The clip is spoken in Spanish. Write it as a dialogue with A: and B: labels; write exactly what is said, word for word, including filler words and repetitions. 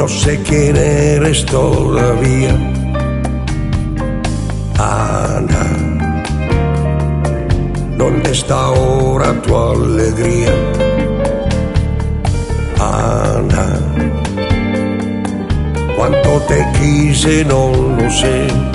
A: No sé quién eres todavía, Ana. ¿Dónde está ahora tu alegría, Ana? Cuánto te quise no lo sé.